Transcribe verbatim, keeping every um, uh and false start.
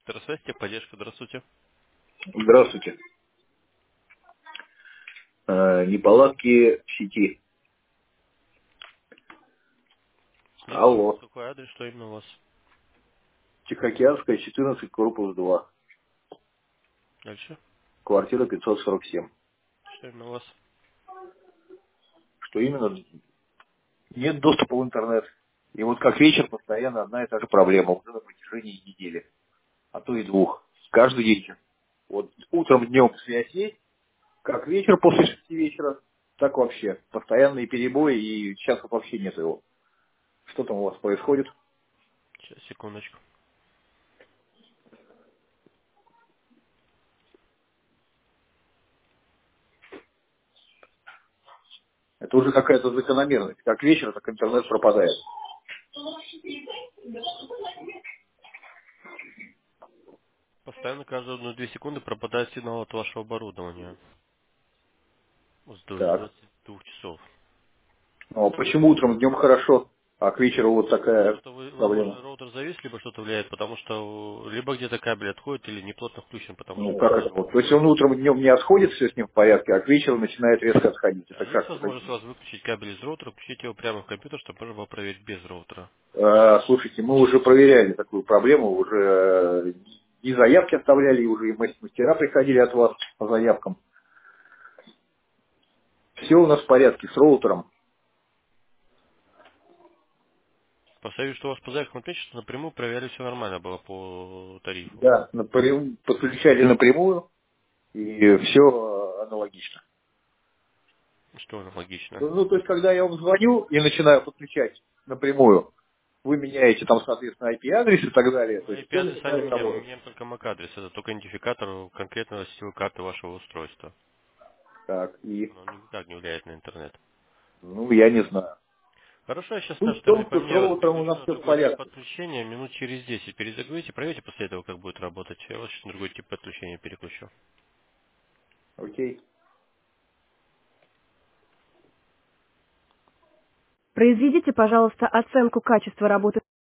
Здравствуйте, поддержка, здравствуйте. Здравствуйте. Э, неполадки в сети. Слушаю вас. Алло. Какой адрес, что именно у вас? Тихоокеанская, четырнадцать, корпус два. Дальше. Квартира пятьсот сорок семь. Что именно у вас? Что именно? Нет доступа в интернет. И вот как вечер постоянно одна и та же проблема. Уже на протяжении недели. А то и двух. Каждый вечер. Вот утром, днем связь есть. Как вечер после шести вечера, так вообще. Постоянные перебои, и сейчас вот вообще нет его. Что там у вас происходит? Сейчас, секундочку. Это уже какая-то закономерность. Как вечер, так интернет пропадает. Постоянно каждые одну-две секунды пропадает сигнал от вашего оборудования. С двух- с Так. двадцати двух часов. Ну, а почему утром, днем хорошо, а к вечеру вот такая Что-то вы, вы, проблема? может, роутер завис, либо что-то влияет, потому что либо где-то кабель отходит, или неплотно включен, потому Ну, что как это постоянно... вот? То есть он утром, днем не отходит, все с ним в порядке, а к вечеру начинает резко отходить. А Это есть как вот возможность у такие? вас выключить кабель из роутера, включить его прямо в компьютер, чтобы можно было проверить без роутера? А, слушайте, мы уже проверяли такую проблему, уже э, и заявки оставляли, и уже и мас- мастера приходили от вас по заявкам. Все у нас в порядке с роутером. Посмотрю, что у вас по заявкам отмечено, что напрямую проверяли, все нормально было по тарифу. Да, напрямую, подключали напрямую, и все аналогично. Что аналогично. Ну, ну, то есть, когда я вам звоню и начинаю подключать напрямую, вы меняете там, соответственно, ай пи-адрес и так далее, то Мы есть все I P-адреса не начинает меняем, мы работать. меняем только MAC-адрес. Это только идентификатор конкретного сетевой карты вашего устройства. Так, и, Но он никак не влияет на интернет. ну, я не знаю. Хорошо, я сейчас Суть наш в том, что с поменяю, вас роутером у переключу нас на все в другой тип порядке. подключения. Минут через десять перезагрузите, проверьте после этого, как будет работать. Я вас сейчас на другой тип подключения переключу. Окей. Произведите, пожалуйста, оценку качества работы